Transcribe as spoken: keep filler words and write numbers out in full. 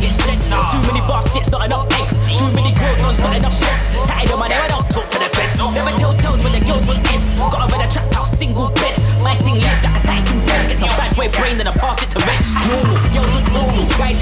get shed. Too many baskets, not enough eggs. Too many growth dons, not enough sheds. Tatted on my name, I don't talk to the feds. Never tell tales when the girls want ends. Got a red trap house, single bed. My ting lift like a tank in bed. It's a bad boy brain, then I pass it to Reg. Normal, girls look normal, guys